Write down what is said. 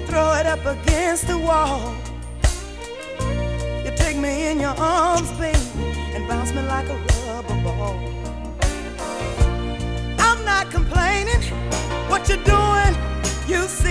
throw it up against the wall. You take me in your arms, baby, and bounce me like a rubber ball. I'm not complaining. What you're doing, you see.